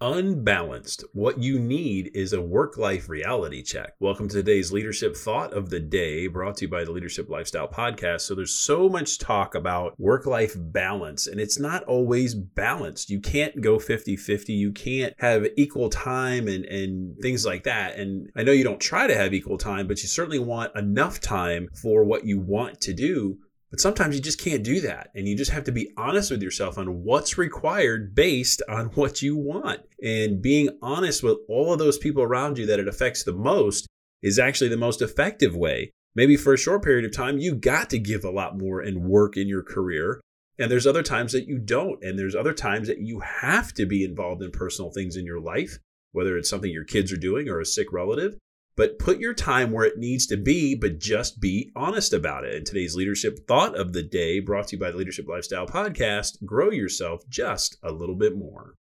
Unbalanced. What you need is a work-life reality check. Welcome to today's Leadership Thought of the Day, brought to you by the Leadership Lifestyle Podcast. So there's so much talk about work-life balance, and it's not always balanced. You can't go 50-50. You can't have equal time and things like that. And I know you don't try to have equal time, but you certainly want enough time for what you want to do. But sometimes you just can't do that. And you just have to be honest with yourself on what's required based on what you want. And being honest with all of those people around you that it affects the most is actually the most effective way. Maybe for a short period of time, you got to give a lot more and work in your career. And there's other times that you don't. And there's other times that you have to be involved in personal things in your life, whether it's something your kids are doing or a sick relative. But put your time where it needs to be, but just be honest about it. And today's Leadership Thought of the Day, brought to you by the Leadership Lifestyle Podcast, grow yourself just a little bit more.